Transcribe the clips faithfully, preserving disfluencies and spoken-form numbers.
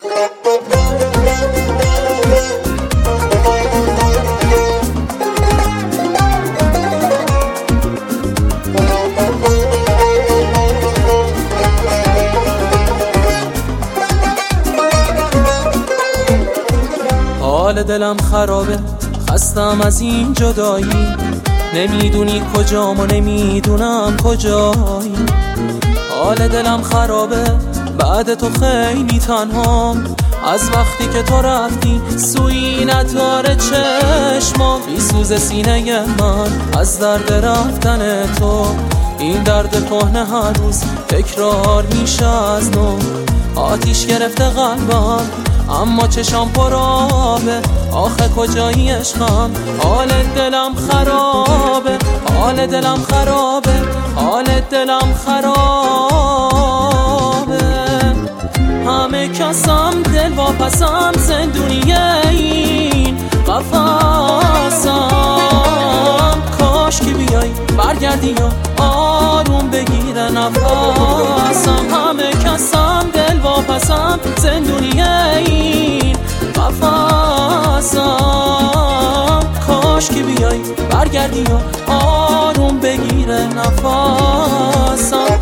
حال دلم خرابه، خستم از این جدایی، نمیدونی کجام و نمیدونم کجایی. حال دلم خرابه، بعد تو خیلی تنهام، از وقتی که تو رفتی سویی نداره چشمام. میسوز سینه من از درد رفتن تو، این درد کهنه هر روز تکرار میشه از نو. آتیش گرفته قلبم اما چشام پرابه، آخه کجایی عشقم؟ حال دلم خرابه، حال دلم خرابه، حال دلم خرابه. همه کسم دل واپسم، زندونی این قفصم. کاش که بیای برگردی و آروم بگیره نفسم. همه کسم دل واپسم، زندونی این قفصم. کاش که بیای برگردی و آروم بگیره نفسم.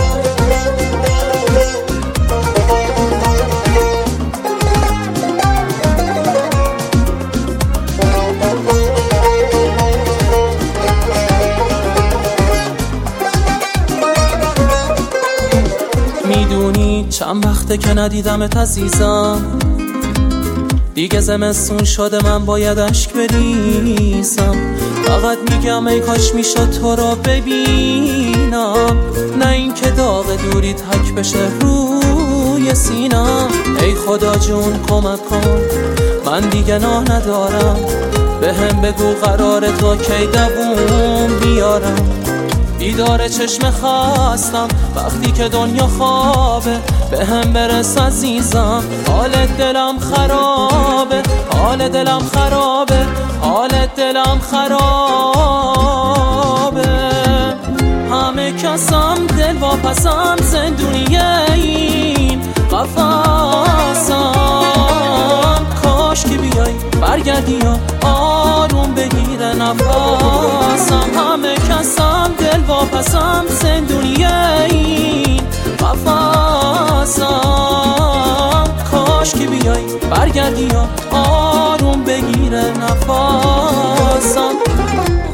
میدونی چند وقته که ندیدمت عزیزم، دیگه زمستون شده من باید اشک بریزم. فقط میگم ای کاش میشد تو رو ببینم، نه این که داغ دوری تک بشه روی سینم. ای خدا جون کمک کن، من دیگه ناه ندارم، به هم بگو قرار تو کی دووم بیارم. بیدار چشم خستم وقتی که دنیا خوابه، به هم برس عزیزم. حال دلم خرابه، حال دلم خرابه، حال دلم خرابه. همه کسم دل واپسم، زندونی این قفصم. کاش که بیای برگردی و آروم بگیره نفسم. همه کسم دل واپسم، زندونی این قفصم. کاش که بیای برگردی و آروم بگیره نفسم.